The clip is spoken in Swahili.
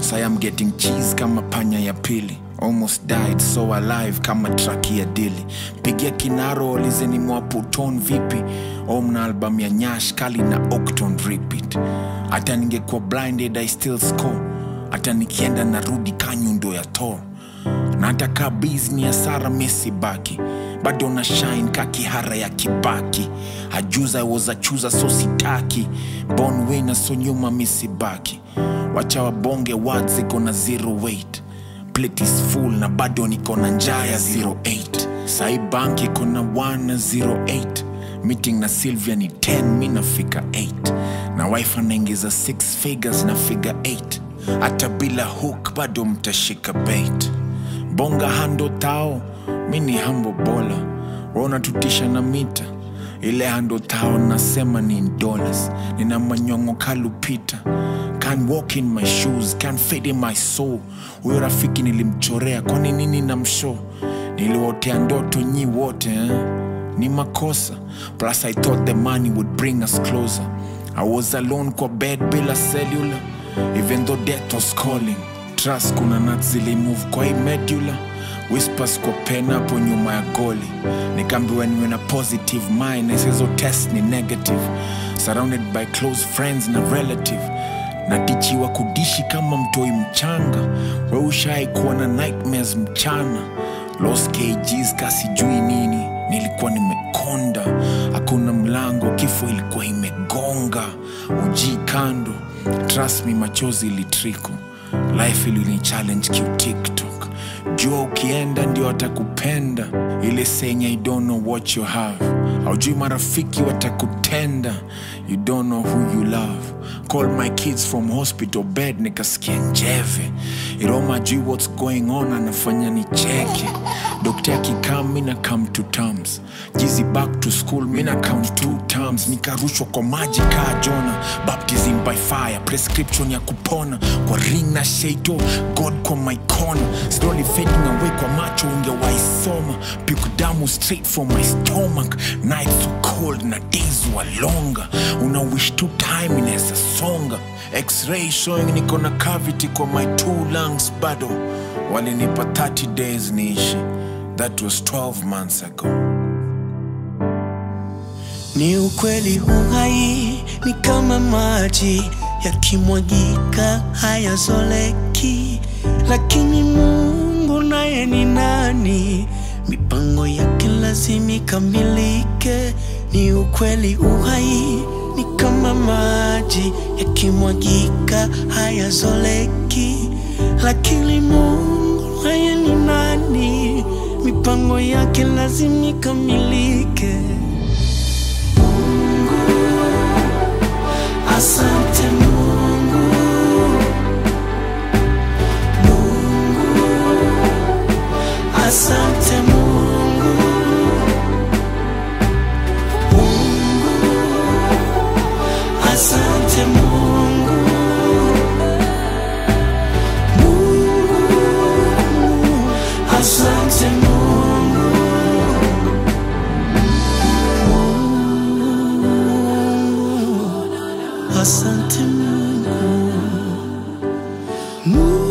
Say I'm getting cheese kama panya ya pili. Almost died so alive kama traki ya dili. Pigia kinaro lizeni mwaputon vipi. Omna album ya Nyash kali na Octon repeat. Hata ningekuwa blinded I still score. Hata nikienda narudi kanyundo ya Thor. Na hata kabizni ya Sara Messi baki. Bado na shine kakihara ya Kibaki. Hajuza I was a chooser so sitaki. Born winner so nyuma misi baki. Wacha wabonge words ziko na zero weight. Plate is full na bado niko na njaa ya 08. Sai bank iko na 108. Meeting na Sylvia ni 10 mi nafika 8. Na wife anaingiza 6 figures na figure 8. Hata bila hook bado mtashika bait. Bonga hando tao, mini humble bola. Wana tutisha na mita. Ile hando tao nasema ni $. Nina manyongo kalupita. Can't walk in my shoes, can't fade in my soul. Huyo rafiki nilimchorea, kwani nini na mshow? Niliwotea ndoto nyi wote, ni makosa. Plus I thought the money would bring us closer. I was alone kwa bed bila cellular. Even though death was calling. Trust kuna nuts zili move kwa medulla. Whispers kwa pen hapo nyuma ya goli. Nikambiwa niwe na positive mind, nasizo test ni negative. Surrounded by close friends na relative. Natichiwa kudishi kama mtoi mchanga. We ushai kuwa na nightmares mchana. Lost kgs kasijui nini. Nilikuwa nimekonda. Hakuna mlango, kifo ilikuwa imegonga. Uji kando. Trust me, machozi ilitriko. Life ili challenge TikTok. Jua ukienda ndio atakupenda. Ile senya, you don't know what you have. Haujui marafiki watakutenda. You don't know who you love. Call my kids from hospital bed nikasikia njeve. Iroma jui what's going on anafanya nicheke. Doctor akikam mina come to terms. Jizi back to school mina count 2 times. Nikarushwa kwa maji kaa Jonah. Baptism by fire, prescription ya kupona. Kwa ring na shaito, God kwa my corner. Slowly fading away kwa macho ungewaisoma. Piku damu straight from my stomach. Nights so cold na days were longer. Una wish to time inesa songa. X-ray showing niko na cavity kwa my 2 lungs bado. Walinipa 30 days niishi. That was 12 months ago. Ni ukweli uhai ni kama maji yakimwagika hayazoleki. Lakini Mungu naye ni nani? Mipango yake lazima ikamilike. Ni ukweli uhai ni kama maji yakimwagika hayazoleki. Lakini Mungu naye ni nani? Mipango yake lazima ikamilike. Mungu, asante Mungu. Mungu, asante Mungu. Mungu, asante Mungu. Mungu, asante Mungu. Asante Mungu.